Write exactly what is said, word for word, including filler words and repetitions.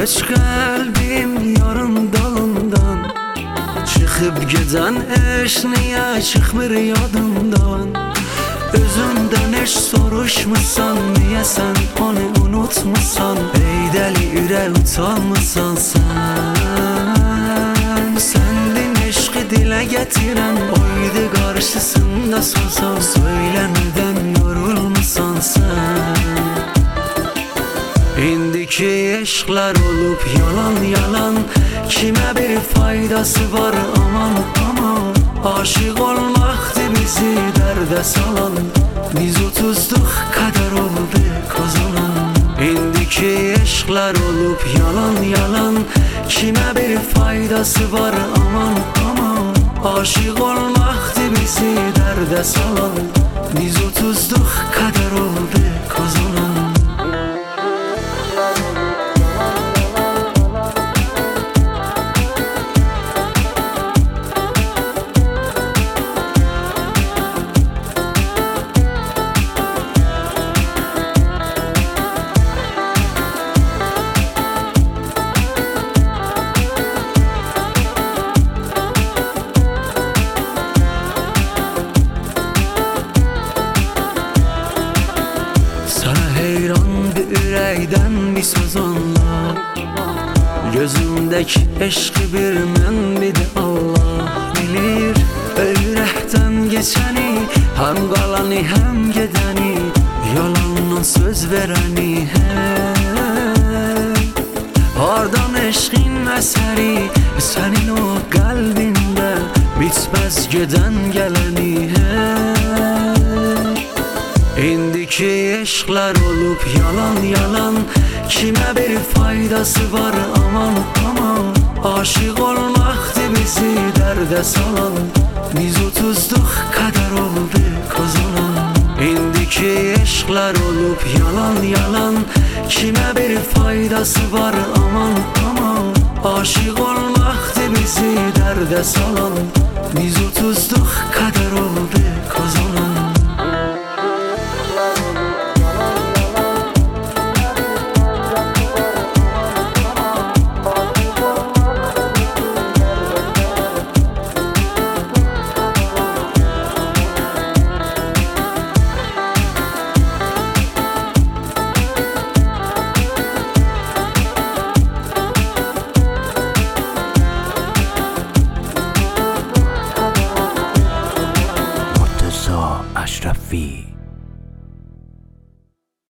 Heç qəlbim yarın dalından çıxıb gedən eş niyə çıxmır yadımdan? Özündən heç soruşmusan, niyə sən onu unutmusan? Ey dəli ürək utanmısan sən? Səndin eşqi dilə gətirən, oydu qarşısında sazan. Söylə nədən yorulmusan sən? İndiki eşqlər olub yalan yalan, kimə bir faydası var aman aman? Aşıq olmaqdır bizi dərdə salan, biz otuzluq qədər oldu qazanan. İndiki eşqlər olub yalan yalan, kimə bir faydası var aman aman? Aşıq olmaqdır bizi dərdə salan, biz otuzluq qədər oldu qazanan. Heyrandı ürəkdən bir söz anla, gözümdəki eşqi bir mən bir də Allah bilir. Ürəkdən geçəni, həm qalanı həm gedəni, yalandan söz verəni. Hey, hardan eşqin əsəri, sənin o qəlbində bitməz gedən gələni. Hey, İndiki eşqlər olub yalan yalan, kimə bir faydası var aman aman? Aşıq olmaqdır bizi dərdə salan, biz otuzluq qədər oldu qazanan. İndiki eşqlər olub yalan yalan, kimə bir faydası var aman aman? Aşıq olmaqdır bizi dərdə salan, biz otuzluq qədər oldu qazanan. اشرفی